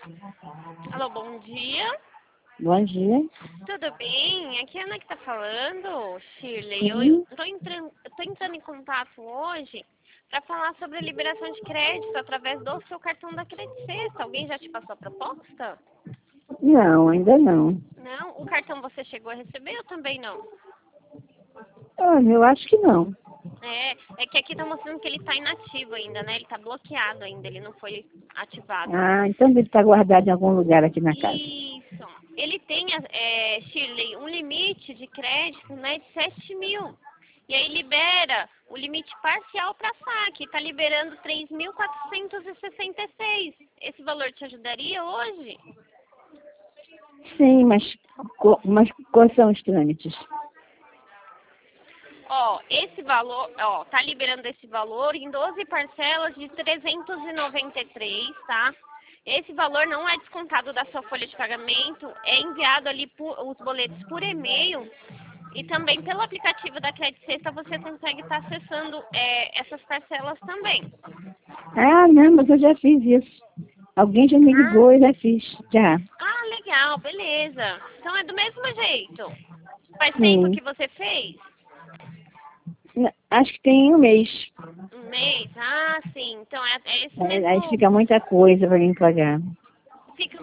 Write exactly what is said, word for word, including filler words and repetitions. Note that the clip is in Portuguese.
Alô, bom dia. Bom dia. Tudo bem? Aqui é a Ana que tá falando, Shirley. Eu Sim. tô entrando, eu tô entrando em contato hoje para falar sobre a liberação de crédito através do seu cartão da Credit Sexta. Alguém já te passou a proposta? Não, ainda não. Não? O cartão você chegou a receber ou também não? Olha, eu acho que não. É, é que aqui tá mostrando que ele tá inativo ainda, né? Ele tá bloqueado ainda, ele não foi ativado. Ah, então ele está guardado em algum lugar aqui na casa. Isso. Ele tem, é, Shirley, um limite de crédito, né, de sete mil. E aí libera o limite parcial para saque. Está liberando três mil quatrocentos e sessenta e seis. Esse valor te ajudaria hoje? Sim, mas, co- mas quais são os trâmites? Ó, esse valor, ó, tá liberando esse valor em doze parcelas de trezentos e noventa e três, tá? Esse valor não é descontado da sua folha de pagamento, é enviado ali por, os boletos por e-mail e também pelo aplicativo da Credit Sexta você consegue estar acessando é, essas parcelas também. Ah, não, mas eu já fiz isso. Alguém já me Ah, ligou e já fiz. Já. ah, legal, beleza. Então é do mesmo jeito. Faz tempo Sim. que você fez? N- Acho que tem um mês. Um mês? Ah, sim. Então é, é esse É, aí mesmo. fica muita coisa para mim pagar. Fica